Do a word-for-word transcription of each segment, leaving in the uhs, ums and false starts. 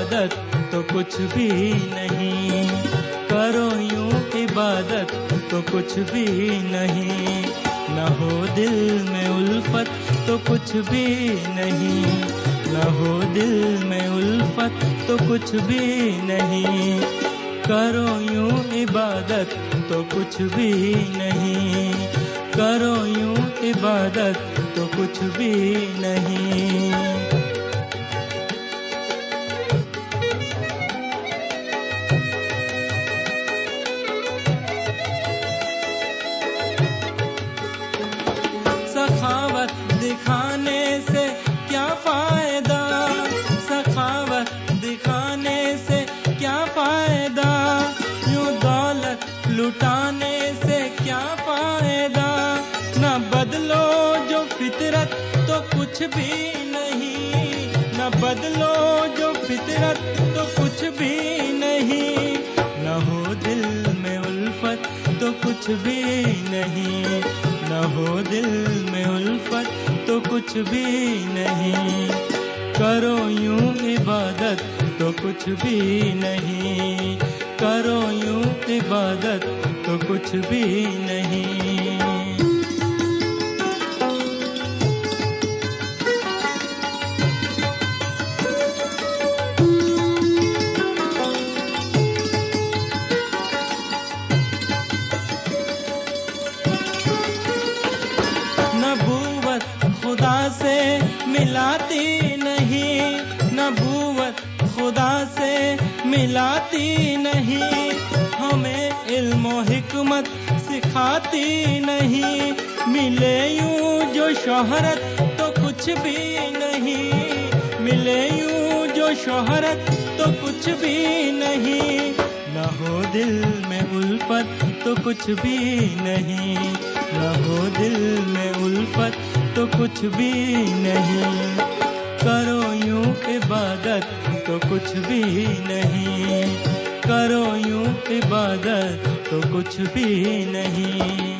عبادت تو کچھ بھی نہیں، کرو یوں عبادت تو کچھ بھی نہیں، نہ ہو دل میں الفت تو کچھ بھی نہیں، نہ ہو دل میں الفت تو کچھ بھی نہیں، کرو یوں عبادت تو کچھ بھی نہیں، کرو یوں عبادت تو کچھ بھی نہیں۔ سخاوت دکھانے سے کیا فائدہ، سخاوت دکھانے سے کیا فائدہ، یوں دولت لٹانے سے کیا فائدہ، نہ بدلو جو فطرت تو کچھ بھی نہیں، نہ بدلو جو فطرت تو کچھ بھی نہیں، نہ ہو دل میں الفت تو کچھ بھی نہیں، نہ ہو دل میں الفت تو کچھ بھی نہیں، کرو یوں عبادت تو کچھ بھی نہیں، کرو یوں عبادت تو کچھ بھی نہیں۔ نبوت خدا سے ملاتی نہیں، نبوت خدا سے ملاتی نہیں، ہمیں علم و حکمت سکھاتی نہیں، ملے یوں جو شہرت تو کچھ بھی نہیں، ملے یوں جو شہرت تو کچھ بھی نہیں، نہ ہو دل میں الفت تو کچھ بھی نہیں، نہ ہو دل میں الفت تو کچھ بھی نہیں، کرو یوں عبادت تو کچھ بھی نہیں، کرو یوں عبادت تو کچھ بھی نہیں۔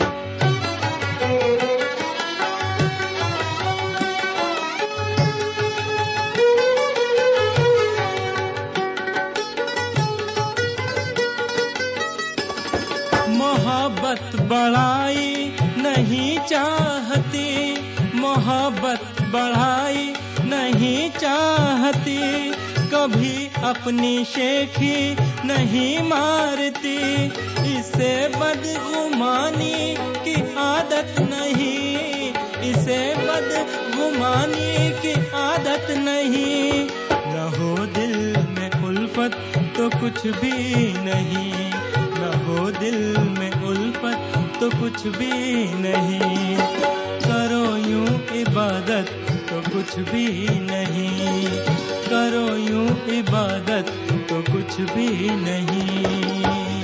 محبت بڑائی نہیں چاہتی، محبت بڑھائی نہیں چاہتی، کبھی اپنی شیخی نہیں مارتی، اسے بدگمانی کی عادت نہیں، اسے بدگمانی کی عادت نہیں، نہ ہو دل میں الفت تو کچھ بھی نہیں، نہ ہو دل میں الفت تو کچھ بھی نہیں، کرو یوں عبادت تو کچھ بھی نہیں، کرو یوں عبادت تو کچھ بھی نہیں۔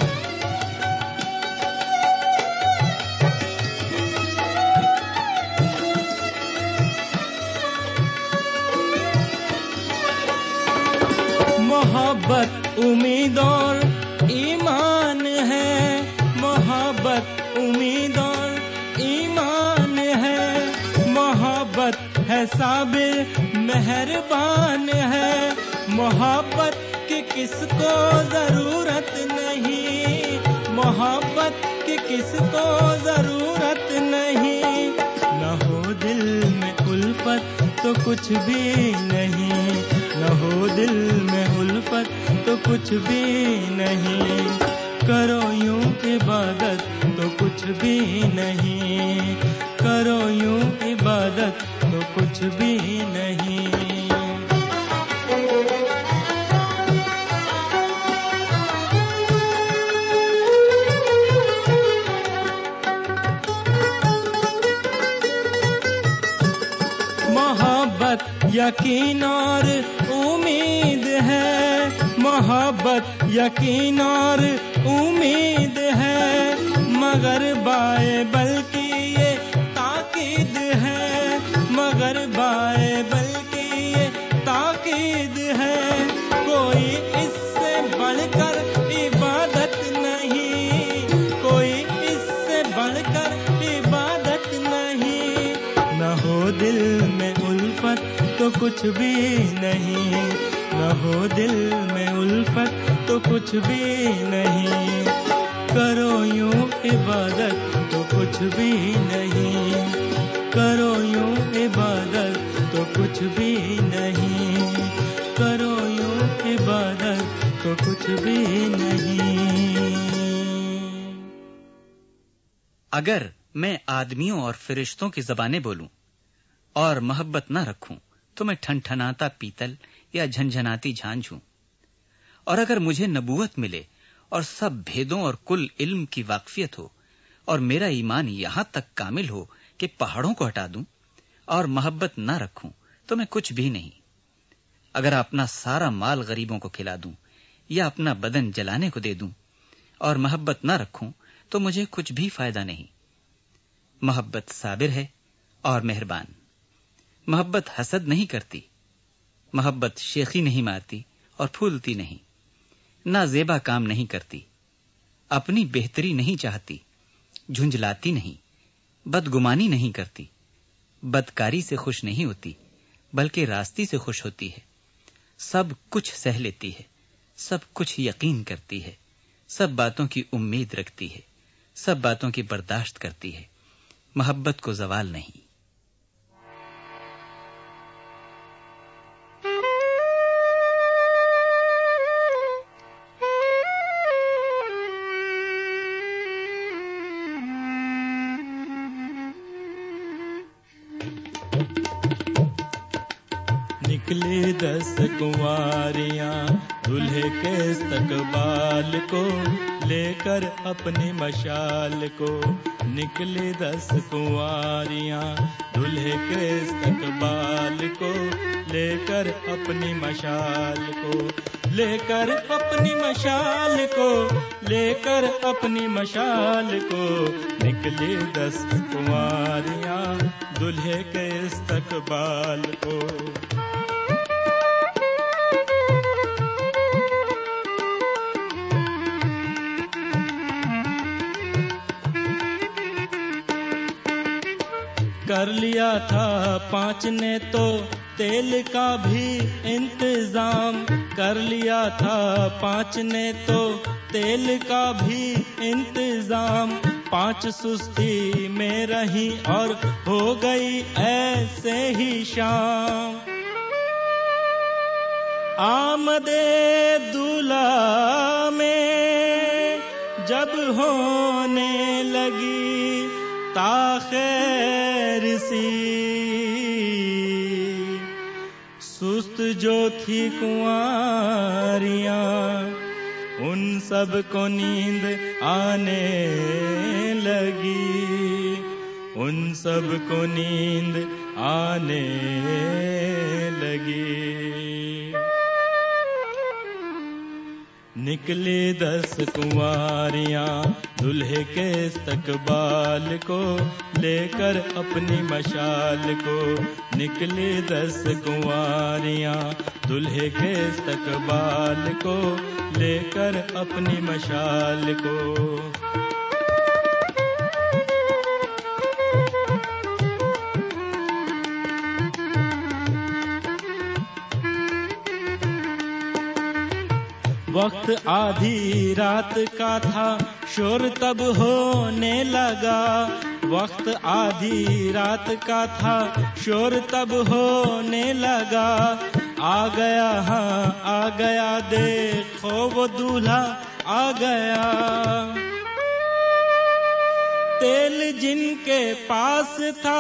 محبت امید اور ایمان ہے، محبت امید اور ایمان ہے، محبت ہے صابر مہربان ہے، محبت کی کس کو ضرورت نہیں، محبت کی کس کو ضرورت نہیں، نہ ہو دل میں الفت تو کچھ بھی نہیں، نہ ہو دل میں الفت تو کچھ بھی نہیں، کرو یوں عبادت تو کچھ بھی نہیں، کرو یوں عبادت تو کچھ بھی نہیں۔ محبت یقین اور امید ہے، محبت یقین اور امید ہے، مگر بائبل کی یہ تاکید ہے، مگر بائبل کی یہ تاکید ہے، کوئی اس سے بڑھ کر عبادت نہیں، کوئی اس سے بڑھ کر عبادت نہیں، نہ ہو دل میں الفت تو کچھ بھی نہیں، نہ ہو دل میں الفت تو کچھ بھی نہیں. کرو یوں عبادت تو کچھ بھی نہیں. کرو یوں عبادت تو کچھ بھی نہیں. کرو یوں عبادت تو کچھ بھی نہیں. اگر میں آدمیوں اور فرشتوں کی زبانیں بولوں اور محبت نہ رکھوں تو میں ٹھنٹھناتا پیتل یا جھنجھناتی جھانجھ ہوں. اور اگر مجھے نبوت ملے اور سب بھیدوں اور کل علم کی واقفیت ہو اور میرا ایمان یہاں تک کامل ہو کہ پہاڑوں کو ہٹا دوں اور محبت نہ رکھوں تو میں کچھ بھی نہیں. اگر اپنا سارا مال غریبوں کو کھلا دوں یا اپنا بدن جلانے کو دے دوں اور محبت نہ رکھوں تو مجھے کچھ بھی فائدہ نہیں. محبت صابر ہے اور مہربان. محبت حسد نہیں کرتی. محبت شیخی نہیں مارتی اور پھولتی نہیں. نہ زیبا کام نہیں کرتی. اپنی بہتری نہیں چاہتی. جھنجلاتی نہیں. بدگمانی نہیں کرتی. بدکاری سے خوش نہیں ہوتی بلکہ راستی سے خوش ہوتی ہے. سب کچھ سہ لیتی ہے. سب کچھ یقین کرتی ہے. سب باتوں کی امید رکھتی ہے. سب باتوں کی برداشت کرتی ہے. محبت کو زوال نہیں. نکلی دس کنواریاں دلہے کے استقبال کو لے کر اپنی مشال کو. نکلی دس کنواریاں دلہے کے استقبال کو لے کر اپنی مشال کو. لے کر اپنی مشال کو لے کر اپنی مشال کو. نکلی دس کنواریاں دلہے کے استقبال کو. کر لیا تھا پانچ نے تو تیل کا بھی انتظام. کر لیا تھا پانچ نے تو تیل کا بھی انتظام. پانچ سستی میں رہی اور ہو گئی ایسے ہی شام. آمد دولہا میں جب ہونے لگی تاخیر سی. سست جو تھی کنواریاں ان سب کو نیند آنے لگی. ان سب کو نیند آنے لگی. نکلی دس کنواریاں دلہے کے استقبال کو لے کر اپنی مشال کو. نکلی دس کنواریاں دلہے کے استقبال کو لے کر اپنی مشال کو. وقت آدھی رات کا تھا شور تب ہونے لگا. وقت آدھی رات کا تھا شور تب ہونے لگا. آ گیا ہاں آ گیا دیکھو وہ دولہا آ گیا. تیل جن کے پاس تھا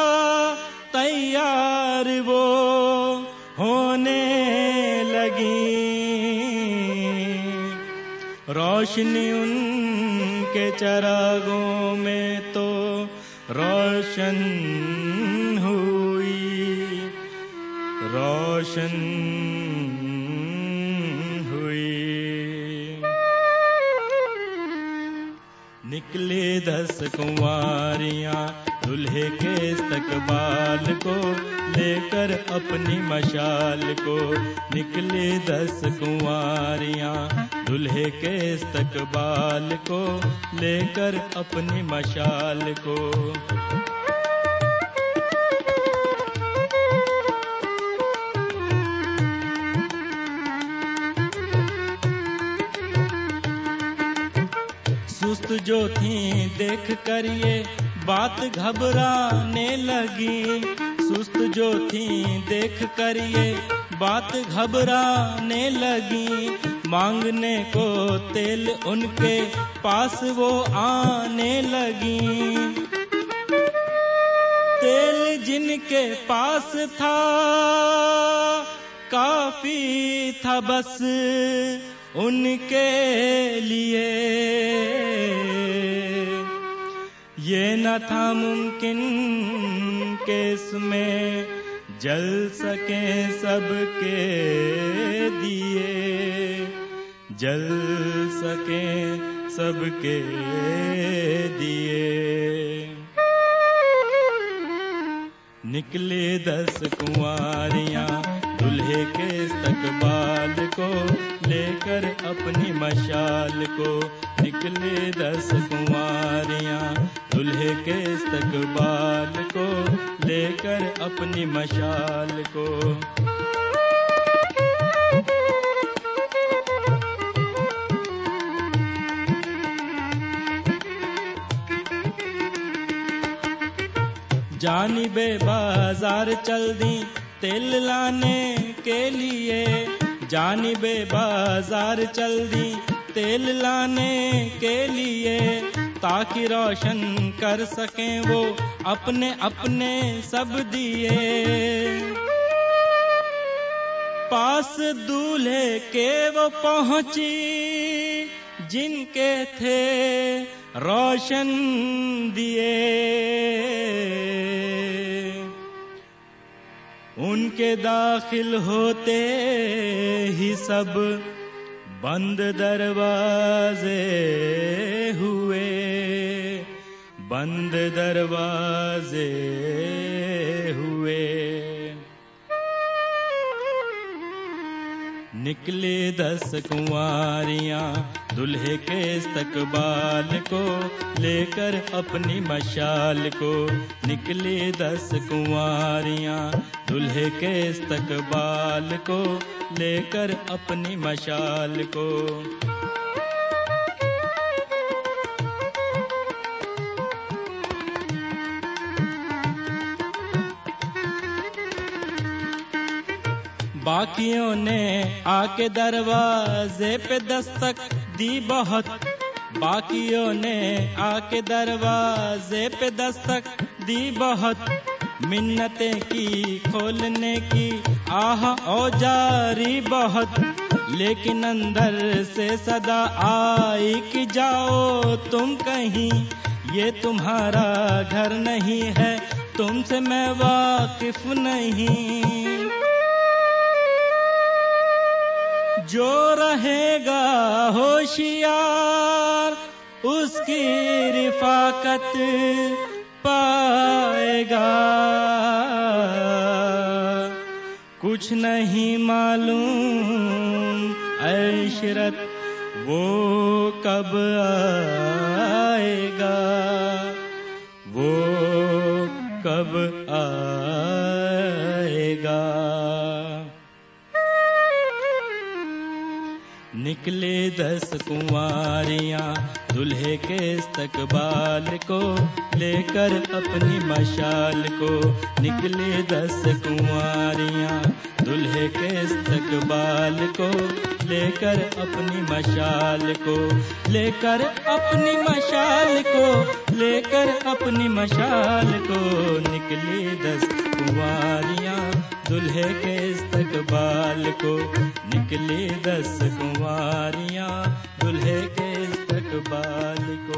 تیار وہ ہونے لگی. روشنی ان کے چراغوں میں تو روشن ہوئی. روشن ہوئی. نکلی دس کنواریاں دلہے کے استقبال کو لے کر اپنی مشال کو. نکلی دس کنواریاں دلہے کے استقبال کو لے کر اپنی مشال کو. جو تھی دیکھ کر یہ بات گھبرانے لگی، سست جو تھی دیکھ کر یہ بات گھبرانے لگی، مانگنے کو تیل ان کے پاس وہ آنے لگی، تیل جن کے پاس تھا کافی تھا بس ان کے لیے، یہ نہ تھا ممکن کہ اس میں جل سکیں سب کے دیے، جل سکیں سب کے دیے۔ نکلے دس کنواریاں دلہے کے استقبال کو لے کر اپنی مشال کو، نکلے دس کنواریاں دلہے کے استقبال کو لے کر اپنی مشال کو، جانب بازار چل دی تیل لانے کے لیے، جانب بازار چل دی تیل لانے کے لیے، تاکہ روشن کر سکیں وہ اپنے اپنے سب دیے، پاس دولہے کے وہ پہنچی جن کے تھے روشن دیے، ان کے داخل ہوتے ہی سب بند دروازے ہوئے، بند دروازے ہوئے، نکلے دس کنواریاں دلہے کے استقبال کو لے کر اپنی مشال کو، نکلے دس کنواریاں دلہے کے استقبال کو لے کر اپنی مشال کو، باقیوں نے آ کے دروازے پہ دستک دی بہت، باقیوں نے آ کے دروازے پہ دستک دی بہت، منتیں کی کھولنے کی آہ او جاری بہت، لیکن اندر سے صدا آئی کہ جاؤ تم کہیں، یہ تمہارا گھر نہیں ہے، تم سے میں واقف نہیں، جو رہے گا ہوشیار اس کی رفاقت پائے گا، کچھ نہیں معلوم عشرت وہ کب آئے گا، وہ کب آئے گا، نکلے دس کنواریاں دلہے کے استقبال کو لے کر اپنی مشال کو، نکلے دس کنواریاں دلہے کے استقبال کو لے کر اپنی مشال کو، لے کر اپنی مشال کو، لے کر اپنی مشال کو، نکلے دس کنواریاں دلہے کے استقبال کو، نکلے دس کنواریاں دلہے کے استقبال کو۔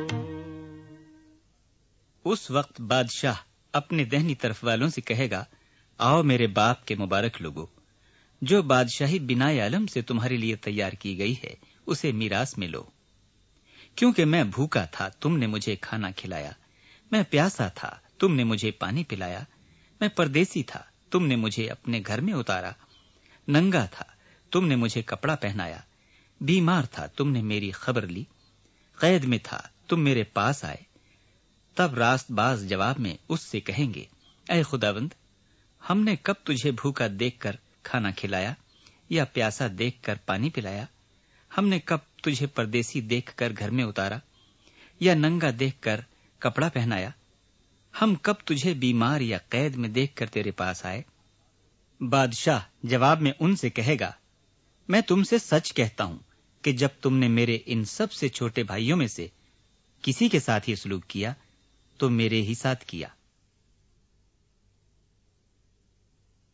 اس وقت بادشاہ اپنے دہنی طرف والوں سے کہے گا، آؤ میرے باپ کے مبارک لوگو، جو بادشاہی بنا عالم سے تمہارے لیے تیار کی گئی ہے اسے میراث میں لو، کیونکہ میں بھوکا تھا تم نے مجھے کھانا کھلایا، میں پیاسا تھا تم نے مجھے پانی پلایا، میں پردیسی تھا تم نے مجھے اپنے گھر میں اتارا، ننگا تھا تم نے مجھے کپڑا پہنایا، بیمار تھا تم نے میری خبر لی، قید میں تھا تم میرے پاس آئے۔ تب راست باز جواب میں اس سے کہیں گے، اے خداوند، ہم نے کب تجھے بھوکا دیکھ کر کھانا کھلایا یا پیاسا دیکھ کر پانی پلایا؟ ہم نے کب تجھے پردیسی دیکھ کر گھر میں اتارا یا ننگا دیکھ کر کپڑا پہنایا؟ ہم کب تجھے بیمار یا قید میں دیکھ کر تیرے پاس آئے؟ بادشاہ جواب میں ان سے کہے گا، میں تم سے سچ کہتا ہوں کہ جب تم نے میرے ان سب سے چھوٹے بھائیوں میں سے کسی کے ساتھ یہ سلوک کیا تو میرے ہی ساتھ کیا۔